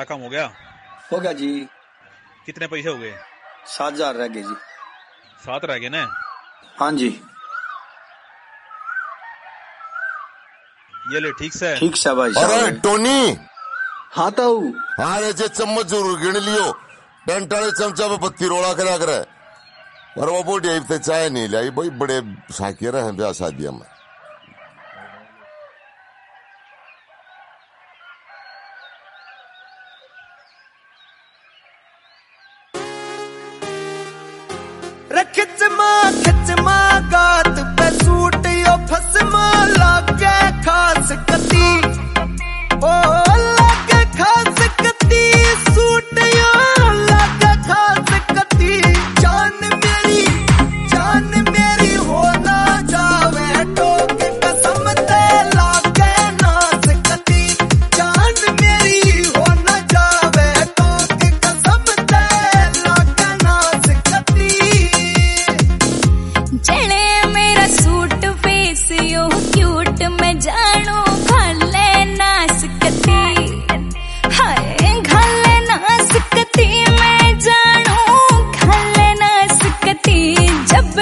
काम हो गया? हो गया जी। कितने पैसे हो गए? 7,000 रह गए जी। 7 रह गए ना? हाँ जी। ये ले ठीक से भाई। अरे टोनी। हाँ ताऊ। हाँ रे चम्मच जरूर गिन लियो। टेंट वाले चमचा पे पत्ती रोड़ा करा करे। और वो बोटी तो चाय नहीं लाई भाई, बड़े साकिया रहे हैं ब्याह शादियों में। खिचमा गात पे सूट यो फसमा लागे खास कती, ओ लागे खास कती सूट यो लागे खास कती। जान मेरी हो ना जावे टोक कसम ते लागे नास कती। जान मेरी हो ना जावे टोक कसम ते लागे नास कती। चले मेरा सूट फेस यो क्यूट मैं जानू घाले नास कती। हाय घाले नास कती मैं जानू घाले नास कती। जब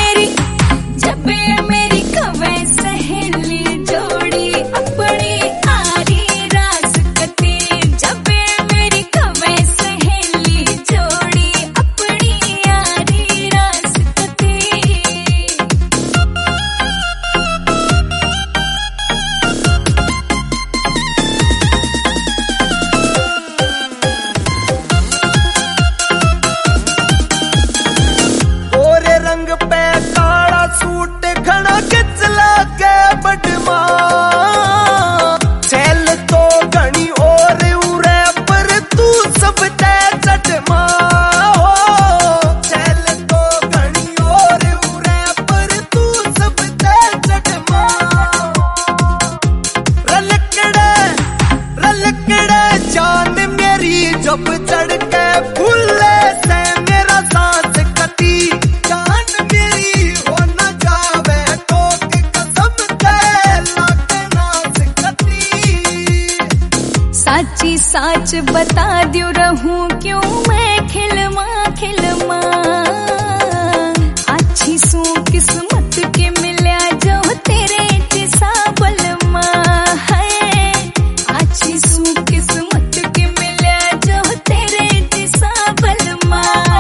मेरी कवे सहेली जोड़ी अपनी आरी रास कती। जब मेरी कवे सहेली जोड़ी अपनी आरी रास कती। गोरे रंग पे काला सूट घना खिच लागे बडमा। छैल तो घनी और उरे पर तू सब ते चटमा। छैल तो घनी और उरे पर तू सब ते चटमा। रलकड़े जान मेरी जब चढ़ के फूले से मेरा सांस कती। जान मेरी हो न जावे टोक कसम ते लागे नास कती। साची साच बता दियो रहूं क्यों मैं खिलमा खिलमा। अच्छी सू किस्मत के मिल्या जो तेरे जैसा बलमा है। अच्छी सू किस्मत के मिल्या जो तेरे जैसा बलमा।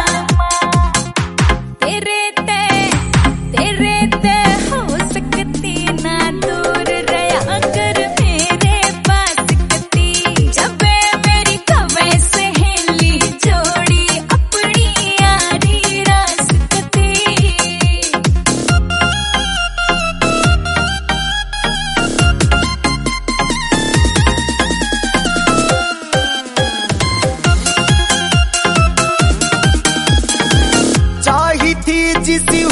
तेरे ते हो सकती ना दूर रहा कर मेरे पास कती। जब मेरी कवे सहेली जोड़ी अपनी यारी रास कती। चाही थी जिसी